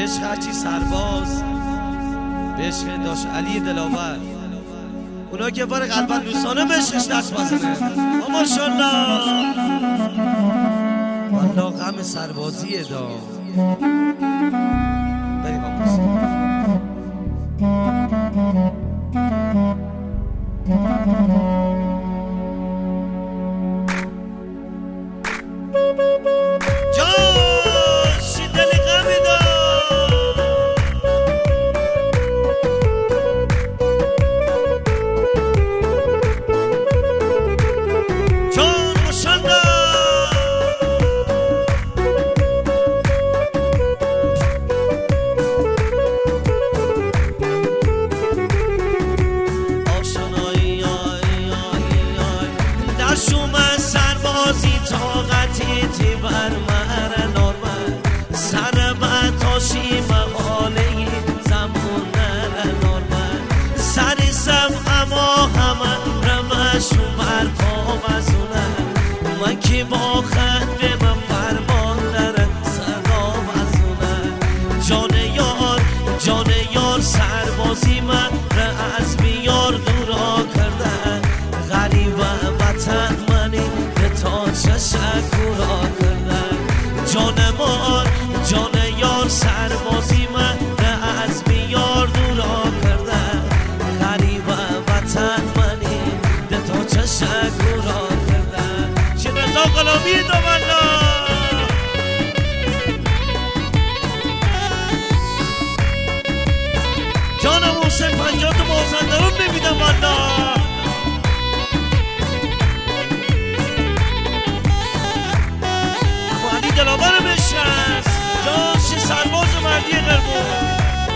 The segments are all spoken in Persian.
عشق هرچی سرباز به عشق داشت علی دلاور اونا که بار قلبا دوستانه به عشقش دست بزنه ماشاءالله والله غم سربازیه دا بریم آموز من که با خط به من فرمان دارم صدا وزونه جان یار سربازی من را از بیار دورا کردن غریب وطن منی به تا تشکرا کردن جان یار سربازی من را از بیار دورا کردن غریب وطن منی به تا تشکرا غلامی دوالله جانم حسین 50 تا بازنده رو نمیدم والله علی دلاور بشست جانشی سرباز مردی قربون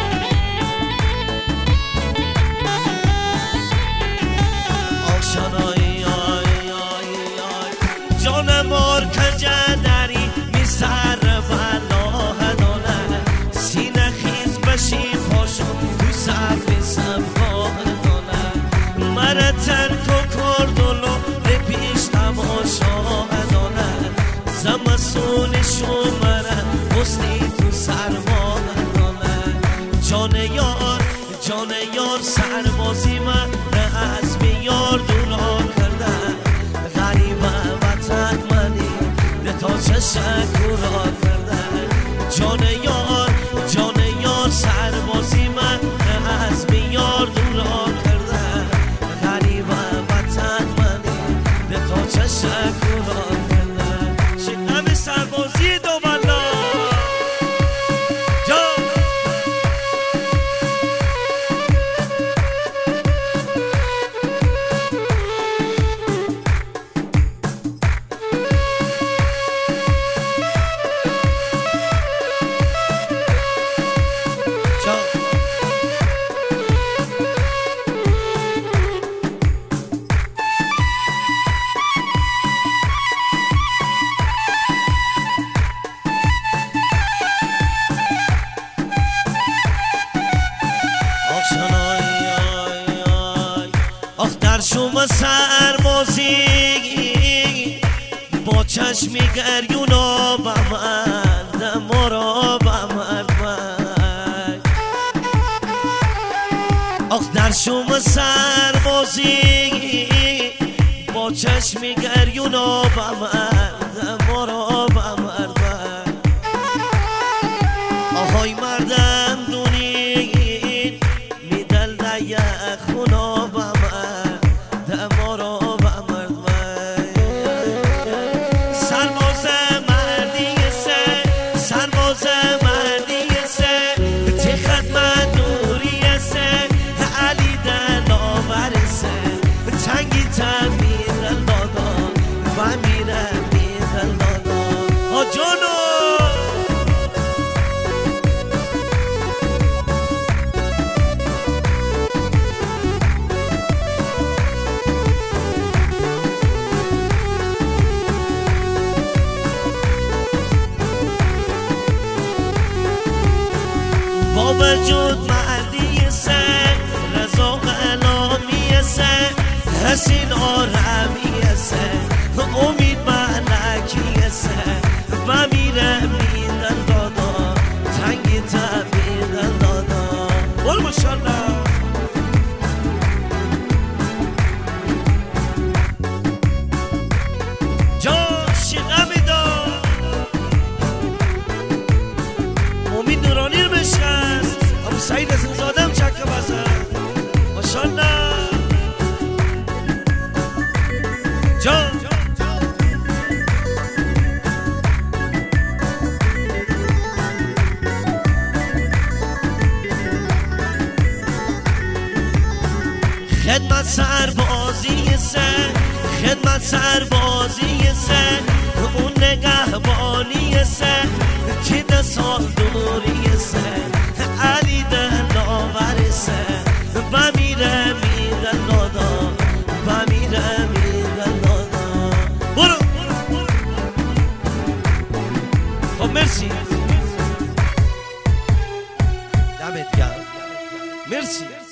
مار کنجدری میسر بلا هدانه سینه خیز بشی پاشو تو صف صفا هدانه مرا ترک و کردلو به پیش تماشا هدانه زمسون شمره بستی تو سرما هدانه جان یار سربازی من از بیار دورا کردن غریبه وطن منی به تا تشکرا کردن جان یار سربازی من از بیار دورا کردن غریبه وطن منی به تا تشکرا کردن شدم سربازی دوالله شما سربازی با چشمی گریونا بمرد ما را بمرد آخ در شما سربازی با چشمی گریونا بمرد ما را بمرد آهای مردم دونین میدل دیه خونا بمرد با وجود مردی سه رضا غلامی سه حسین آرمی سه امید ملکی سه و میره میدن دادا تنگی سعید زادم چکه بزن ماشالله جان خدمت سربازی سن خدمت سربازی سن اون نگهبانی سن تید سال دوری سن علی دلاور سن بمیره میره لادا بمیره میره لادا برو خب مرسی دمت گرم مرسی